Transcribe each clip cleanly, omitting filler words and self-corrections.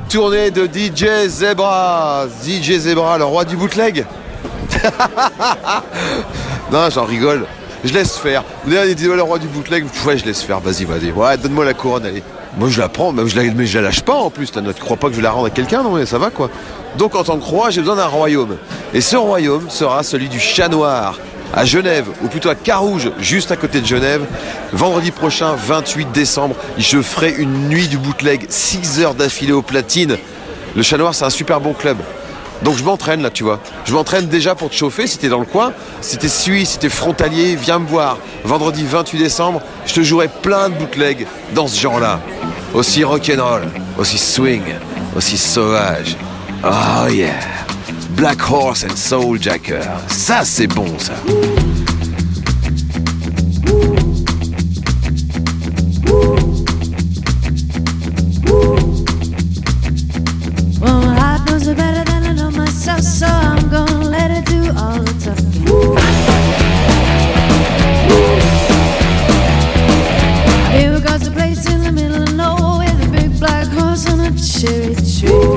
tournée de DJ Zebra. DJ Zebra, le roi du bootleg. Non, j'en rigole. Je laisse faire. Vous avez dit le roi du bootleg. Ouais, je laisse faire. Vas-y. Ouais, donne-moi la couronne, allez. Moi, je la prends, mais je la lâche pas en plus. Tu crois pas que je vais la rendre à quelqu'un? Non, mais ça va quoi. Donc, en tant que roi, j'ai besoin d'un royaume. Et ce royaume sera celui du Chat Noir, à Genève, ou plutôt à Carouge, juste à côté de Genève. Vendredi prochain, 28 décembre, je ferai une nuit du bootleg, 6 heures d'affilée au platine. Le Chat Noir, c'est un super bon club. Donc je m'entraîne là, tu vois. Je m'entraîne déjà pour te chauffer si t'es dans le coin. Si t'es suisse, si t'es frontalier, viens me voir. Vendredi 28 décembre, je te jouerai plein de bootlegs dans ce genre-là. Aussi rock'n'roll, aussi swing, aussi sauvage. Oh yeah. Black Horse and Souljacker. Ça, c'est bon, ça. So I'm gonna let it do all the talking. Here goes a place in the middle of nowhere with a big black horse on a cherry tree.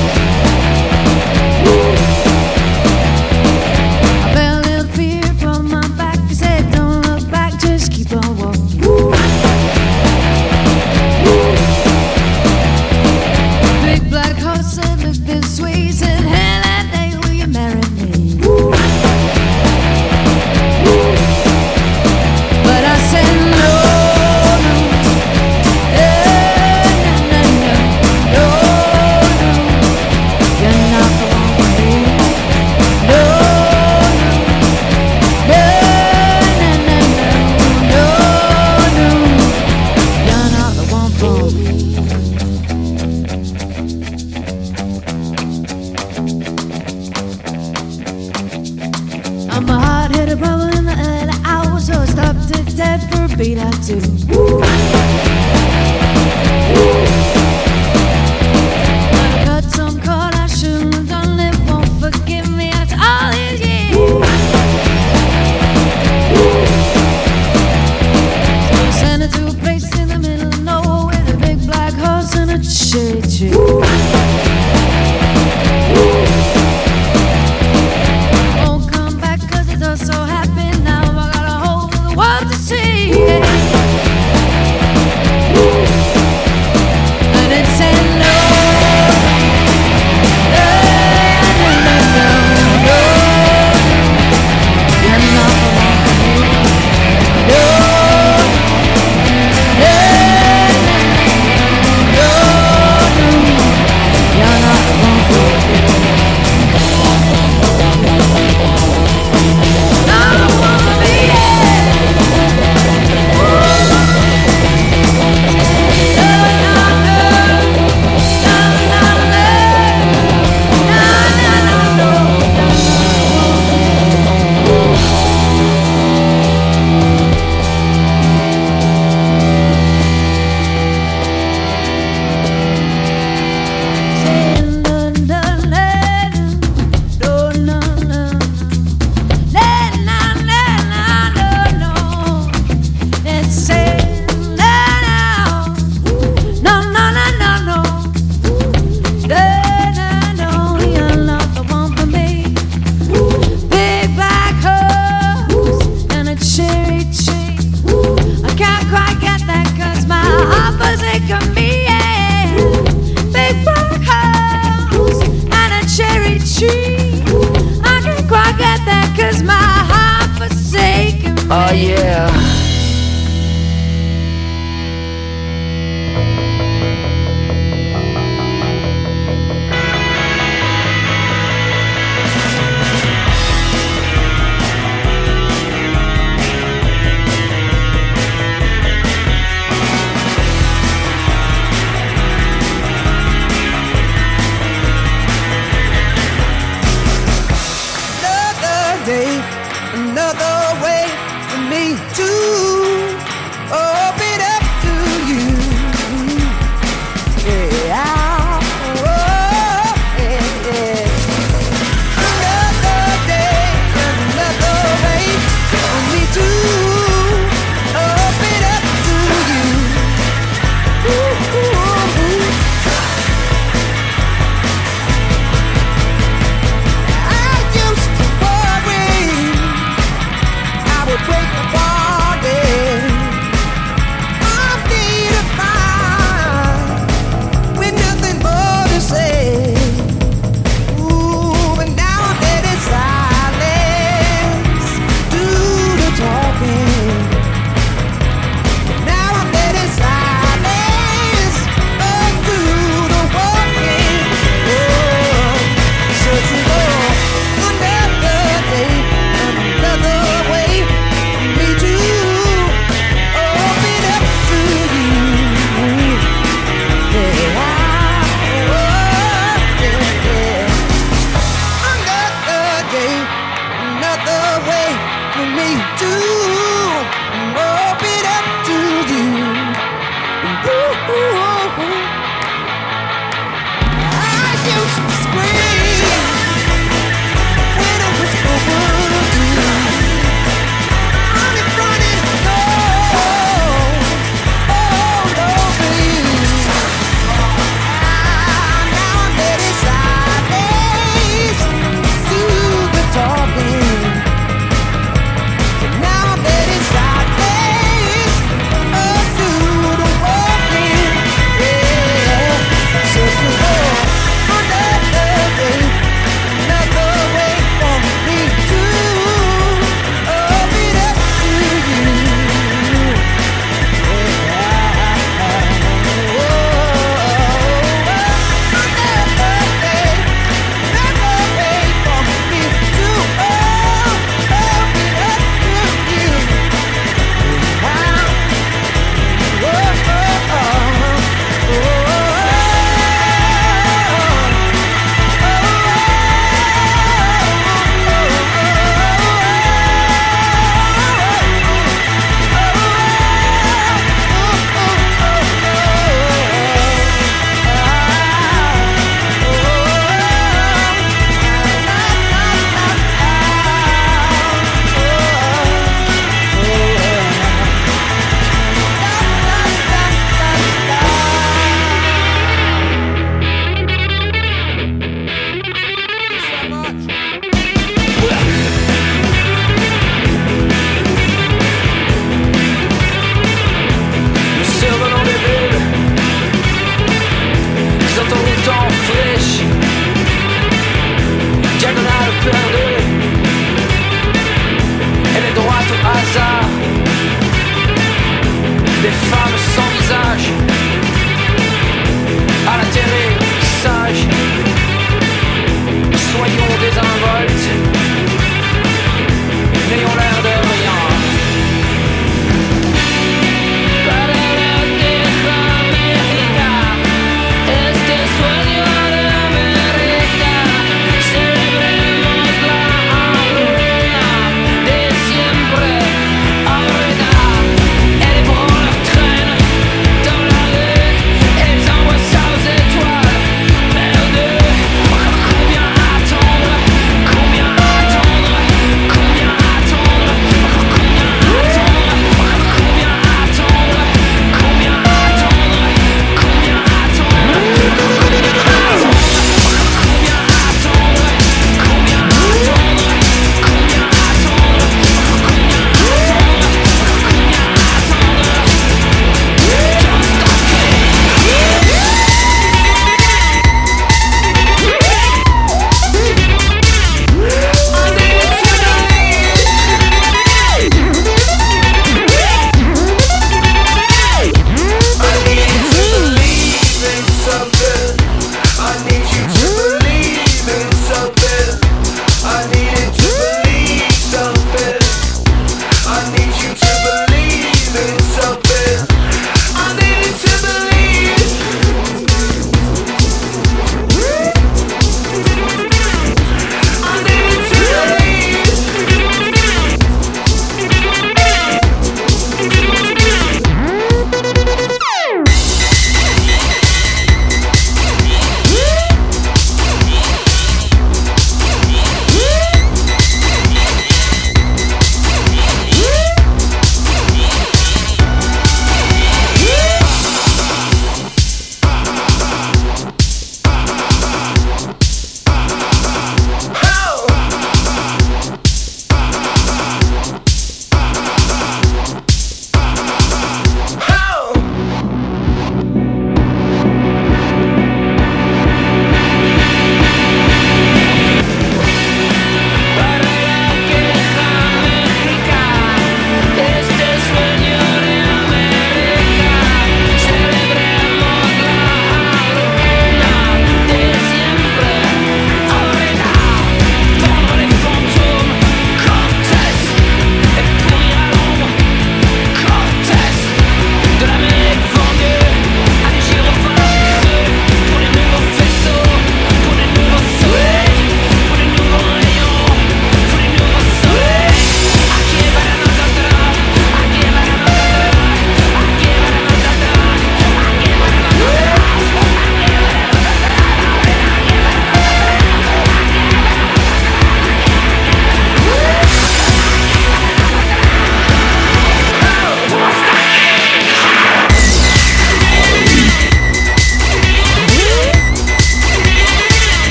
I felt a little fear from my back. I said, don't look back, just keep on walking. Big black horse said, look this way. He said, hey, marry me. But I said no, no, you're not the one for me. No, you're not the one for me. I'm a hard-headed rebel in the early hours, so I stopped it dead for a beat or two. I cut some cord I shouldn't have done. It won't forgive me after all these years. So I sent her to a place in the middle of nowhere with a big black horse and a cherry tree. So happy now, I got a whole other world to see. And it said no, no, you're not the one for me. No, you're not the one for me. Oh yeah. Another day, another way for me to open up to you. Yeah, oh, yeah. Another day, another way for me to open up to you. Ooh, ooh, ooh.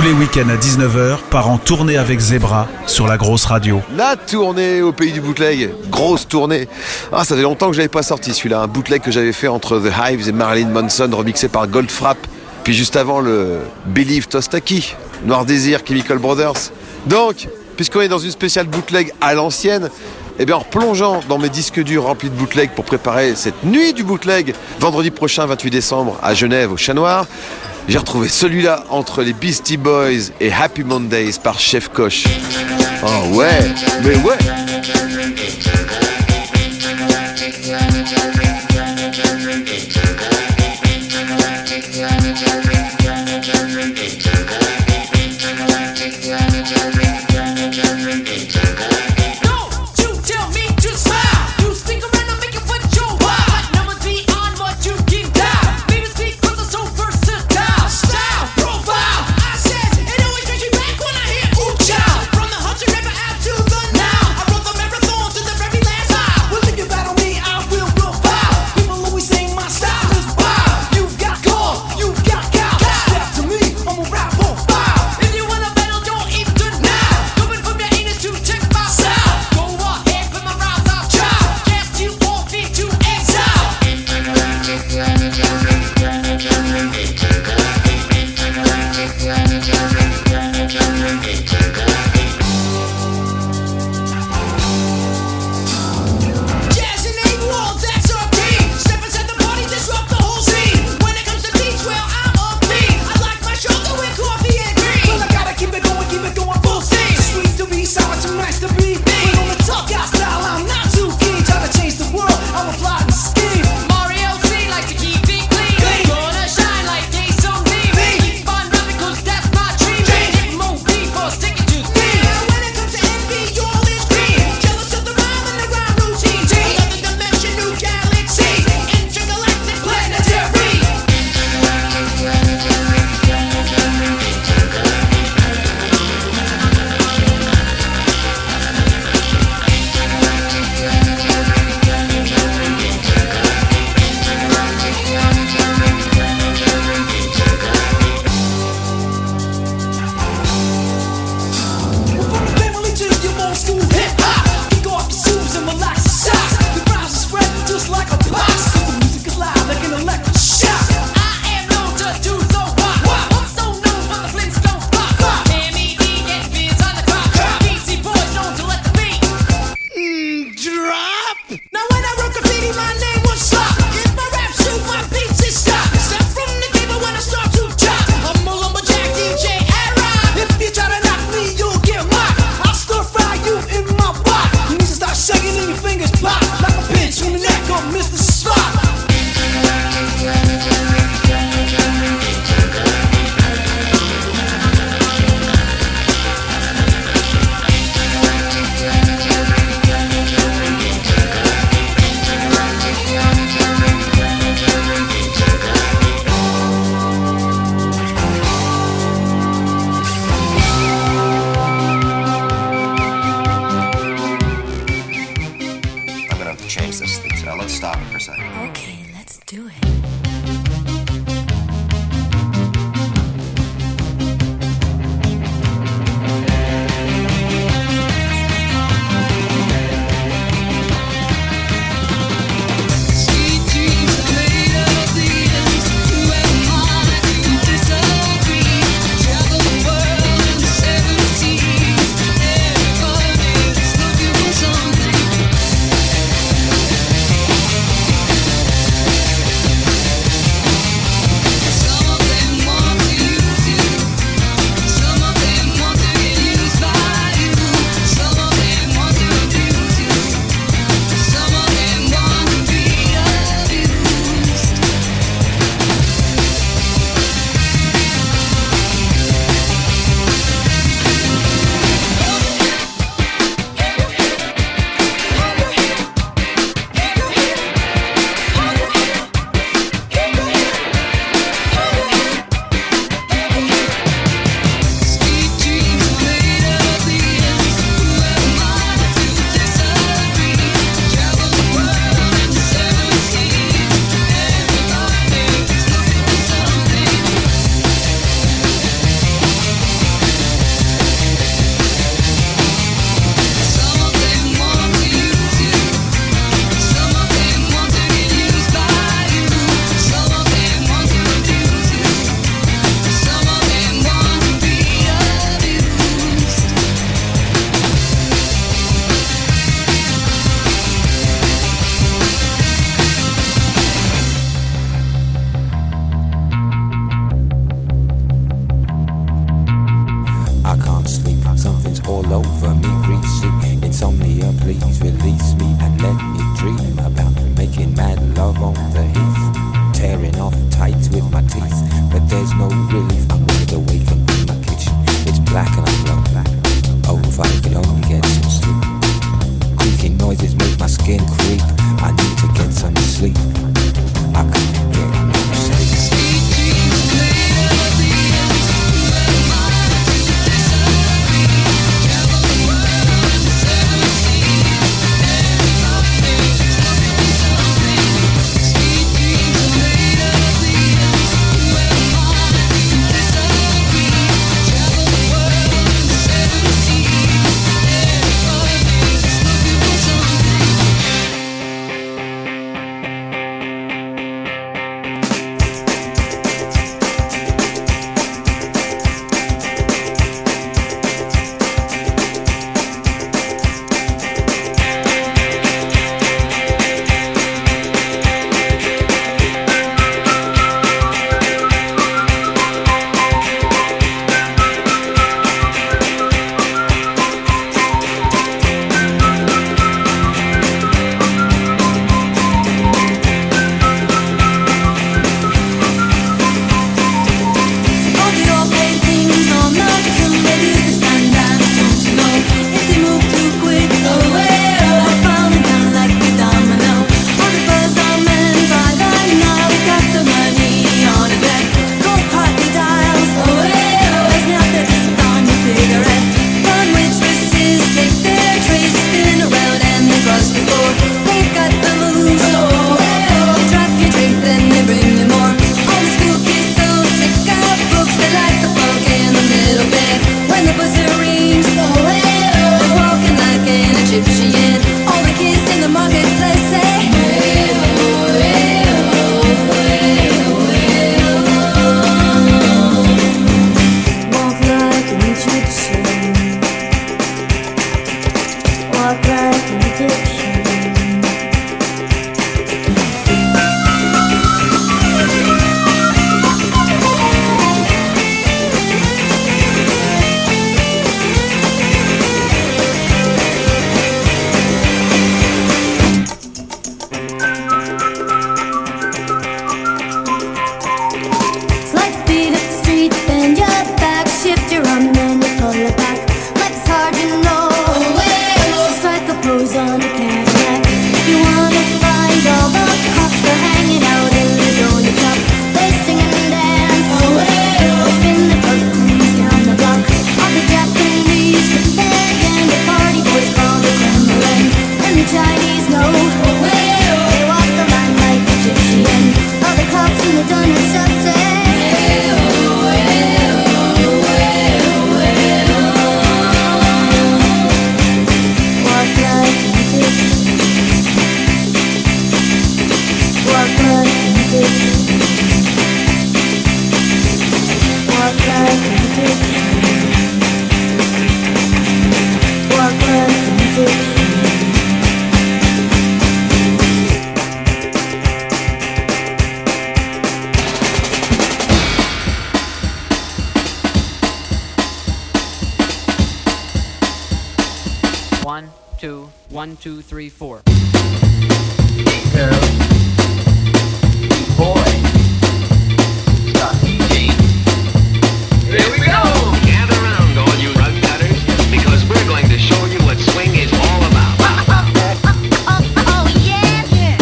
les week-ends à 19h, part en tournée avec Zebra sur la grosse radio. La tournée au pays du bootleg, grosse tournée. Ah, ça fait longtemps que je l'avais pas sorti celui-là, un bootleg que j'avais fait entre The Hives et Marilyn Manson, remixé par Goldfrapp. Puis juste avant le Believe Tostaki, Noir Désir, Chemical Brothers. Donc, puisqu'on est dans une spéciale bootleg à l'ancienne, eh bien en replongeant dans mes disques durs remplis de bootleg pour préparer cette nuit du bootleg, vendredi prochain 28 décembre à Genève au Chat Noir, j'ai retrouvé celui-là entre les Beastie Boys et Happy Mondays par Chef Koch. Oh ouais, mais ouais. From the hunter never out to the now. I wrote the over me, greasy. Insomnia, please release me and let me dream about making mad love on the heath, tearing off tights with my teeth. But there's no relief. I'm wide awake in my kitchen. It's black and I'm low. Oh, if I could only get some sleep. Creaking noises make my skin creep. I need to get some sleep. I couldn't get no sleep. One, two, three, four. Girl, boy, stop DJ. Here we go! Gather round, all you rug cutters, because we're going to show you what swing is all about. Oh, yeah, yeah,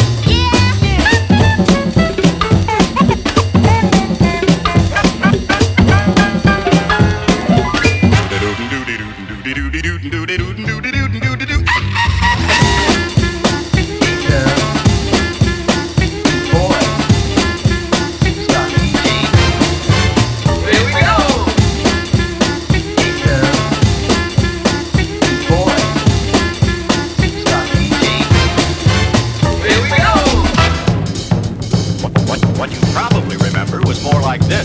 What you probably remember was more like this.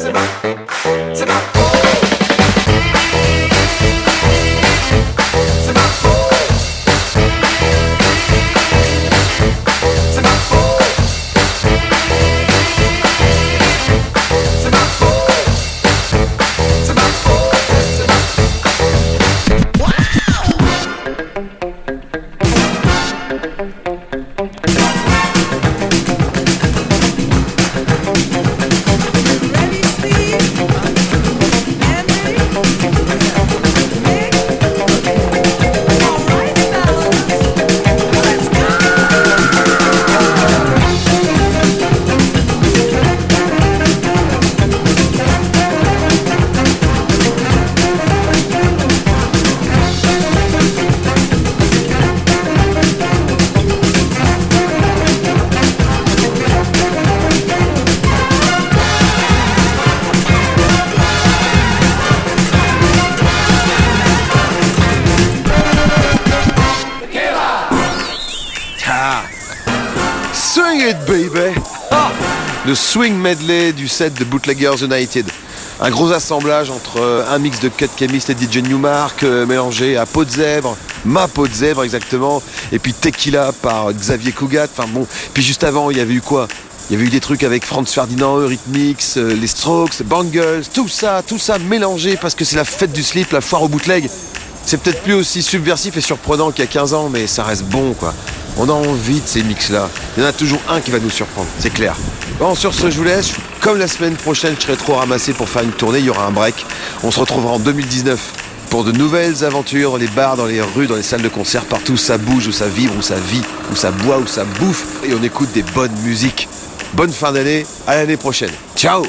Swing it, baby! Ah, le swing medley du set de Bootleggers United. Un gros assemblage entre un mix de Cut Chemist et DJ Newmark mélangé à Peau de Zèbre, ma peau de zèbre exactement, et puis Tequila par Xavier Cugat. Enfin bon, puis juste avant, il y avait eu quoi? Il y avait eu des trucs avec Franz Ferdinand, Eurythmics, les Strokes, Bangles, tout ça mélangé parce que c'est la fête du slip, la foire au bootleg. C'est peut-être plus aussi subversif et surprenant qu'il y a 15 ans, mais ça reste bon, quoi. On a envie de ces mix-là. Il y en a toujours un qui va nous surprendre, c'est clair. Bon, sur ce, je vous laisse. Comme la semaine prochaine, je serai trop ramassé pour faire une tournée, il y aura un break. On se retrouvera en 2019 pour de nouvelles aventures dans les bars, dans les rues, dans les salles de concert, partout où ça bouge, où ça vibre, où ça vit, où ça boit, où ça bouffe. Et on écoute des bonnes musiques. Bonne fin d'année, à l'année prochaine. Ciao!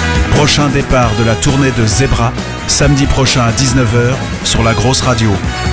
Prochain départ de la tournée de Zebra, samedi prochain à 19h sur la grosse radio.